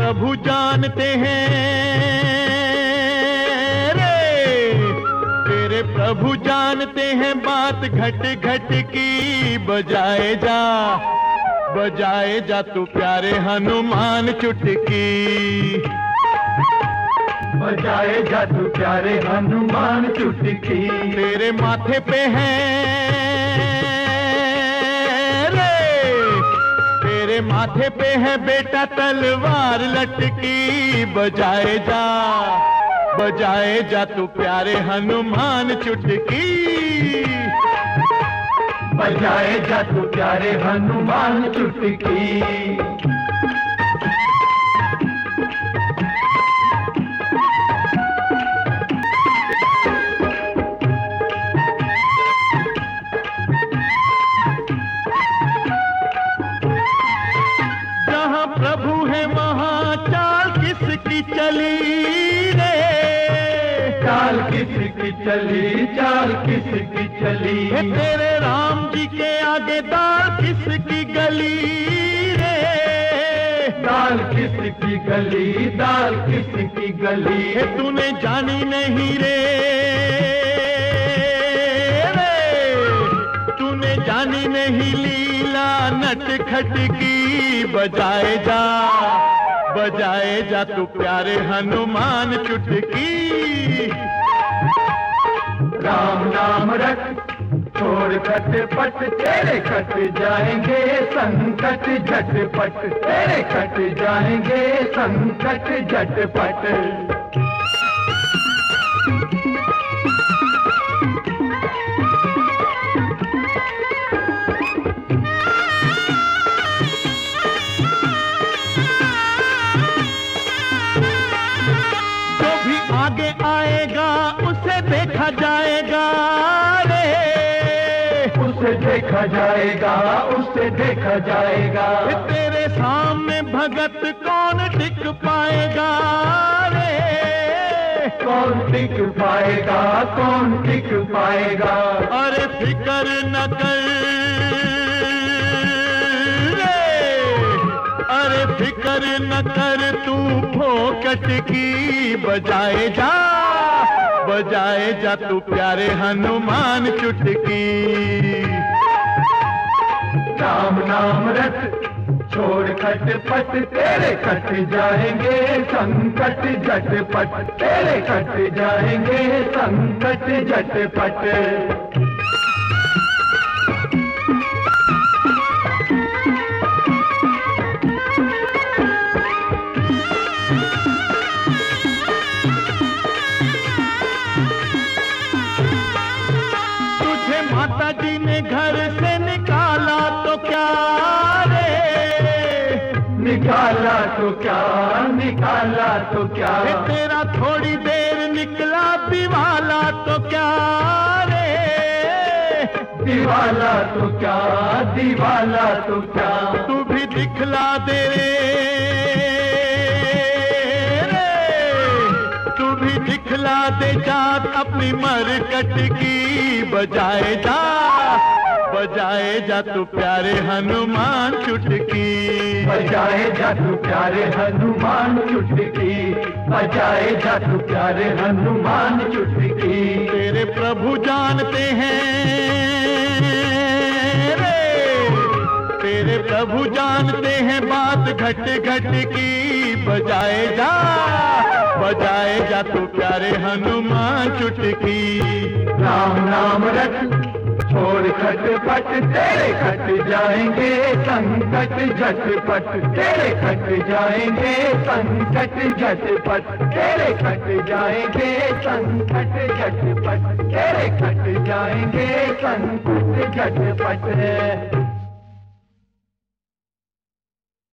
प्रभु जानते हैं रे, तेरे प्रभु जानते हैं बात घट घट की। बजाए जा तू प्यारे हनुमान चुटकी, बजाए जा तू प्यारे हनुमान चुटकी। तेरे माथे पे है रे, तेरे माथे पे है बेटा तलवार लटकी। बजाए जा तू प्यारे हनुमान चुटकी, बजाए जा तू प्यारे हनुमान चुटकी। जहाँ प्रभु है वहाँ चाल किसकी चली रे, चाल किसकी चली, चाल किसकी चली। तेरे राम जी के आगे दाल किसकी गली रे, दाल किसकी गली, दाल किसकी गली। तूने जानी नहीं रे, तूने जानी नहीं लीला नटखट की। बजाए जा तू प्यारे हनुमान चुटकी। राम नाम रख छोड़ खटपट, तेरे कट जाएंगे संकट झटपट, तेरे कट जाएंगे संकट झटपट। जो भी आगे आएगा उसे देखा जाएगा रे, उसे देखा जाएगा, उसे देखा जाएगा। तेरे सामने भगत कौन टिक पाएगा रे, कौन टिक पाएगा, कौन टिक पाएगा। अरे फिकर न कर रे, अरे फिकर न कर तू फोकट की। बजाए जा तू प्यारे हनुमान चुटकी। राम नाम रख छोड़ खटपट, तेरे कट जाएंगे संकट झटपट, तेरे कट जाएंगे संकट झटपट। माता जी ने घर से निकाला तो क्या रे, निकाला तो क्या, निकाला तो क्या। तेरा थोड़ी देर निकला दिवाला तो क्या रे, दिवाला तो क्या, दिवाला तो क्या। तू भी दिखला दे रे, तू भी दिखला दे जात अपनी मरकट की। बजाए जा तू प्यारे हनुमान चुटकी, बजाए जा तू प्यारे हनुमान चुटकी, बजाए जा तू प्यारे हनुमान चुटकी। तेरे प्रभु जानते हैं रे, तेरे प्रभु जानते हैं बात घट घट की। बजाए जा तू प्यारे हनुमान चुटकी। राम नाम रख छोड़ खटपट, तेरे कट जाएंगे संकट झटपट, तेरे कट जाएंगे संकट झटपट, तेरे कट जाएंगे संकट झटपट, तेरे कट जाएंगे संकट झटपट।